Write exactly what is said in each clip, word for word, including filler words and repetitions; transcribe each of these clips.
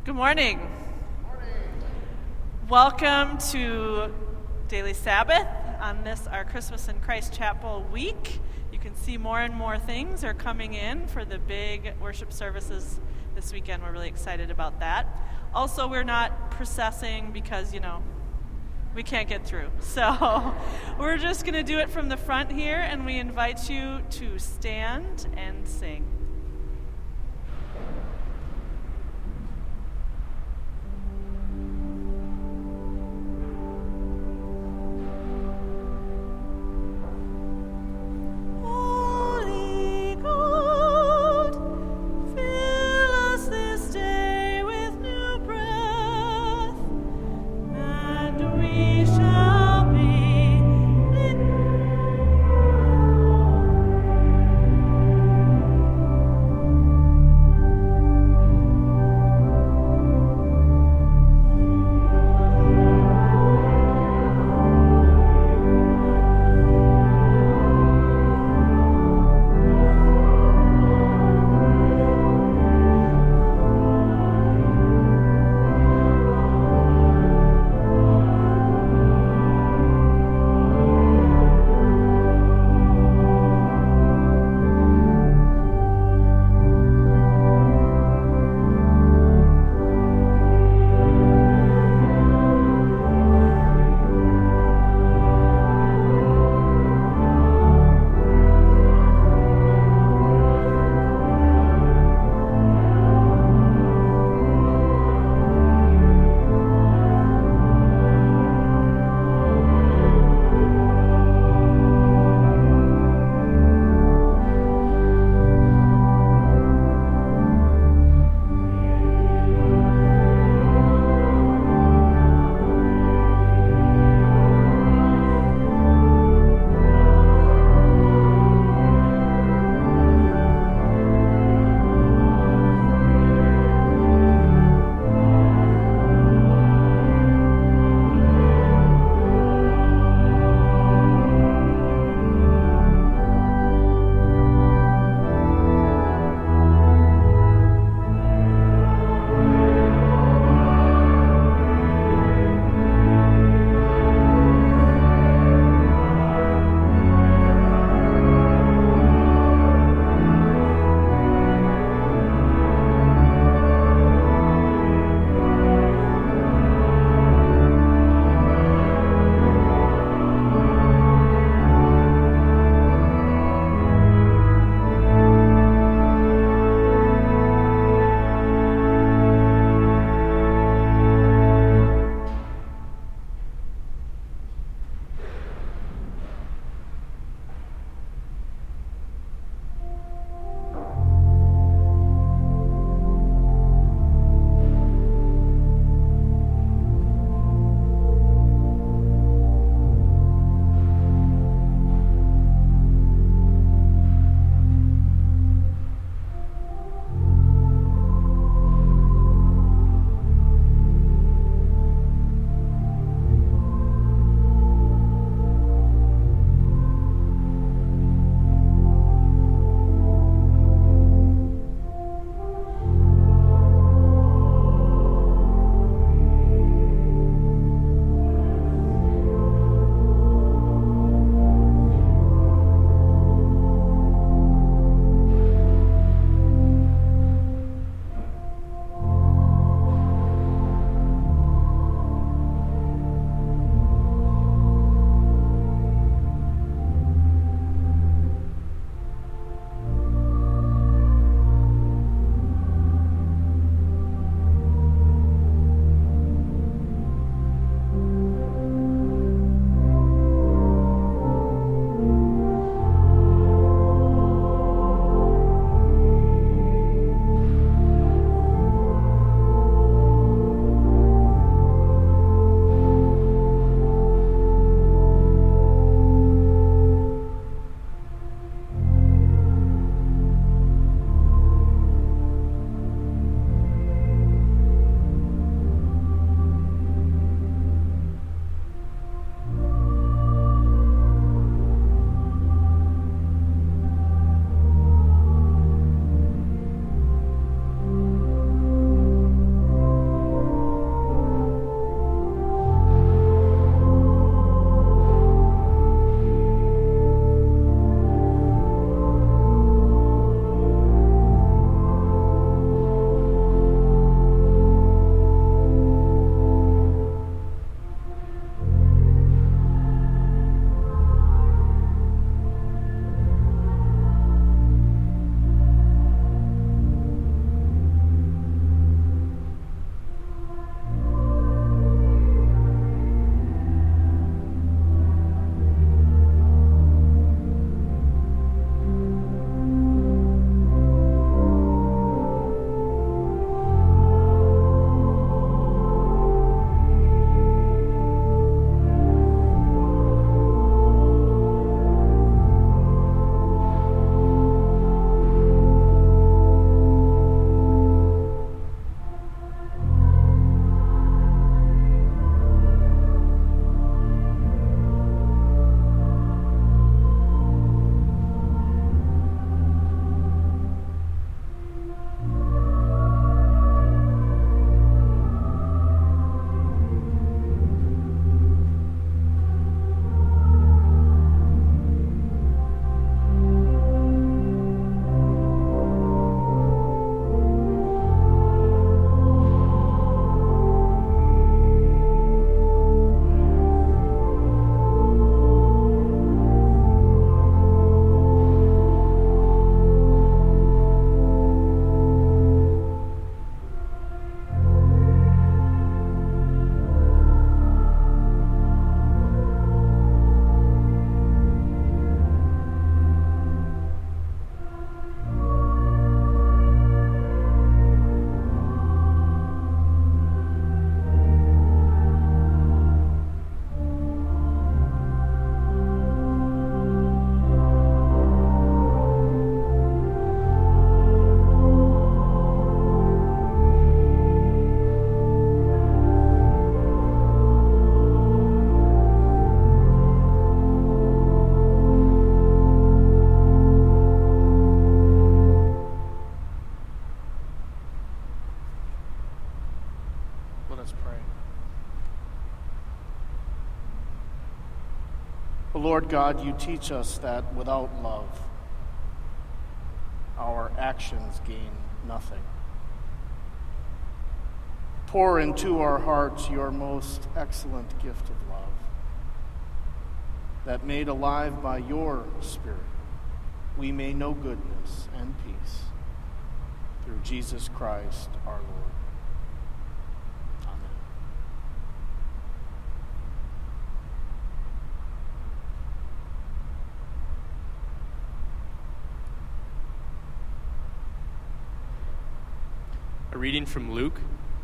Good morning. Welcome to Daily Sabbath on this, our Christmas in Christ Chapel week. You can see more and more things are coming in for the big worship services this weekend. We're really excited about that. Also, we're not processing because, you know, we can't get through. So we're just going to do it from the front here, and we invite you to stand and sing. Thank you. Lord God, you teach us that without love, our actions gain nothing. Pour into our hearts your most excellent gift of love, that made alive by your Spirit, we may know goodness and peace through Jesus Christ our Lord. Amen. A reading from Luke.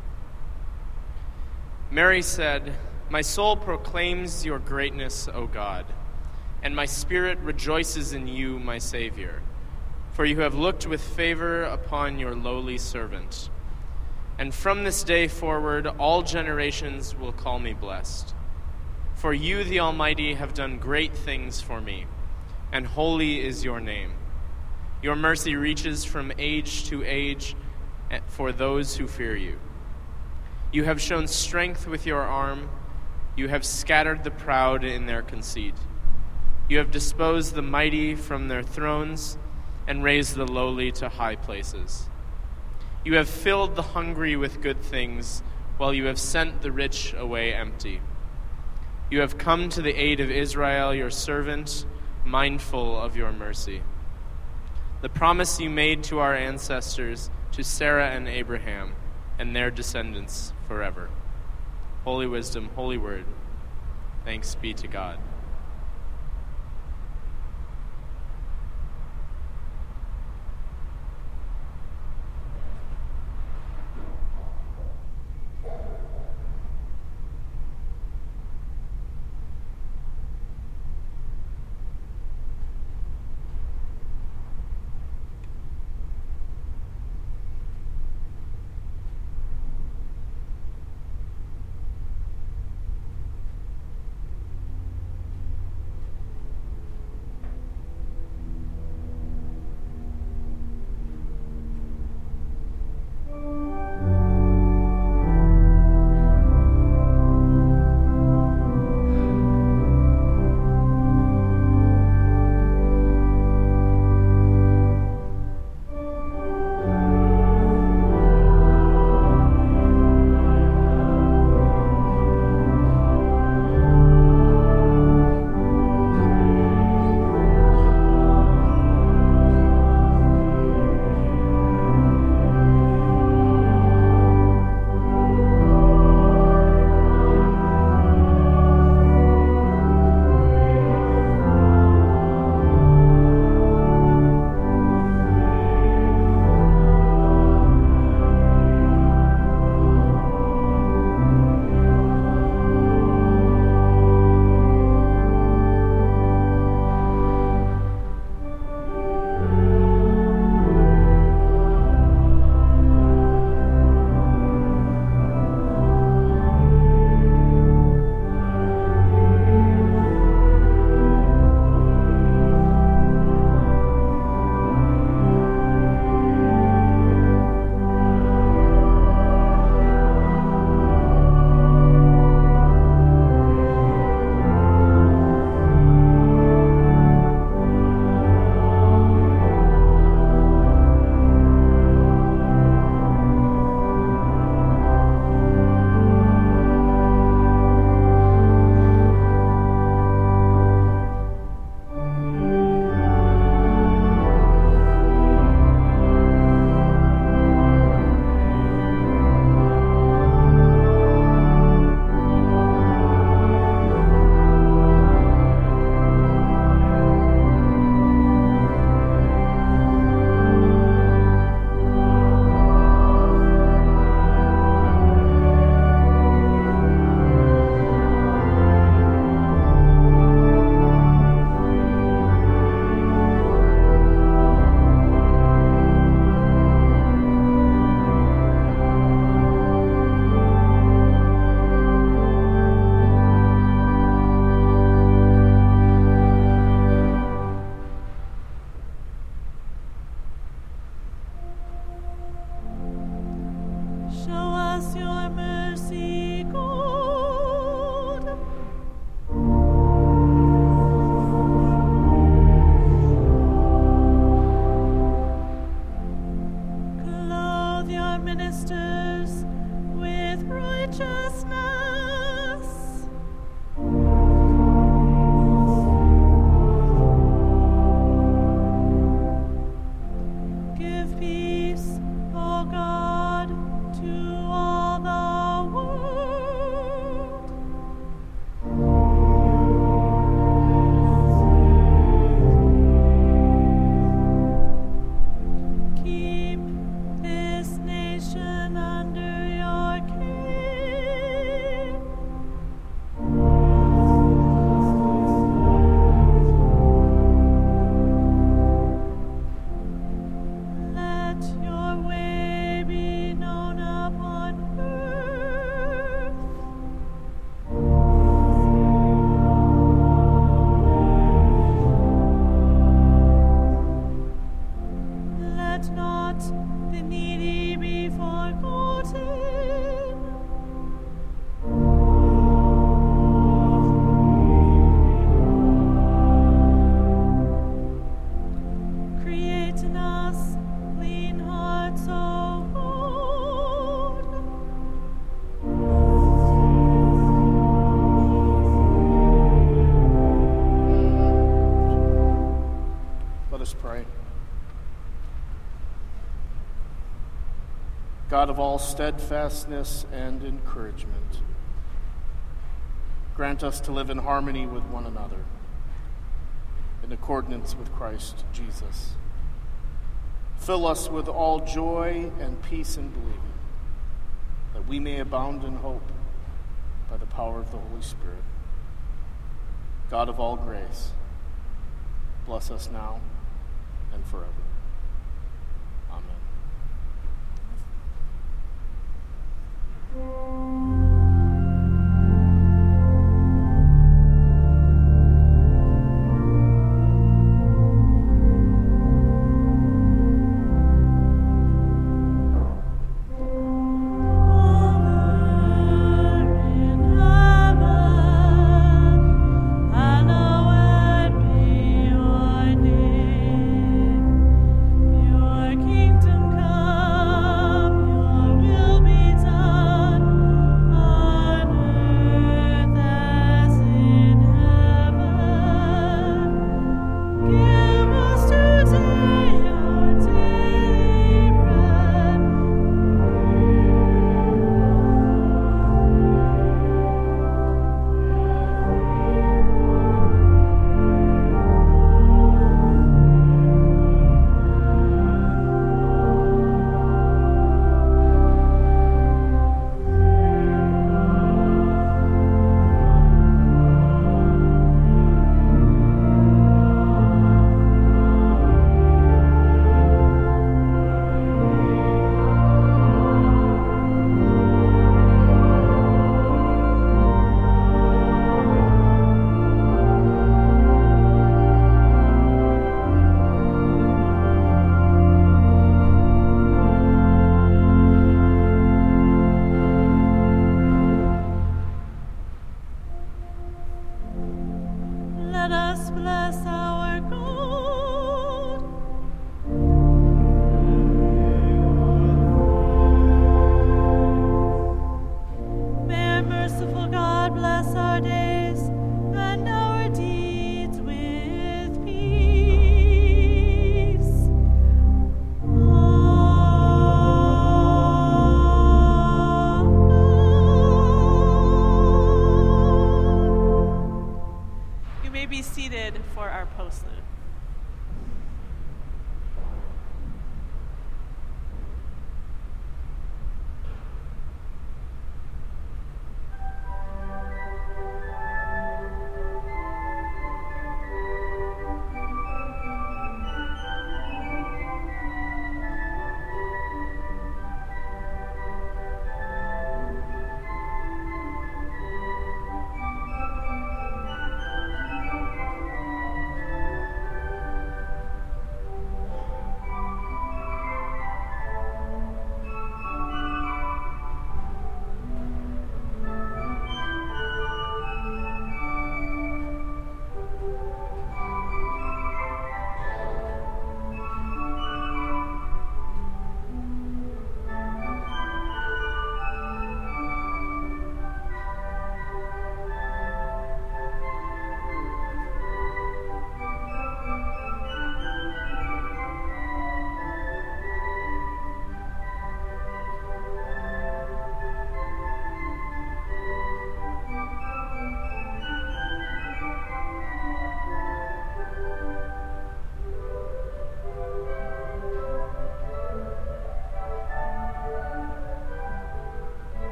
Mary said, "My soul proclaims your greatness, O God, and my spirit rejoices in you, my Savior. For you have looked with favor upon your lowly servant. And from this day forward, all generations will call me blessed. For you, the Almighty, have done great things for me, and holy is your name. Your mercy reaches from age to age for those who fear you. You have shown strength with your arm. You have scattered the proud in their conceit. You have disposed the mighty from their thrones and raised the lowly to high places. You have filled the hungry with good things, while you have sent the rich away empty. You have come to the aid of Israel, your servant, mindful of your mercy. The promise you made to our ancestors, to Sarah and Abraham, and their descendants forever. Holy wisdom, holy word. Thanks be to God." us pray. God of all steadfastness and encouragement, grant us to live in harmony with one another, in accordance with Christ Jesus. Fill us with all joy and peace in believing, that we may abound in hope by the power of the Holy Spirit. God of all grace, bless us now and forever. Amen.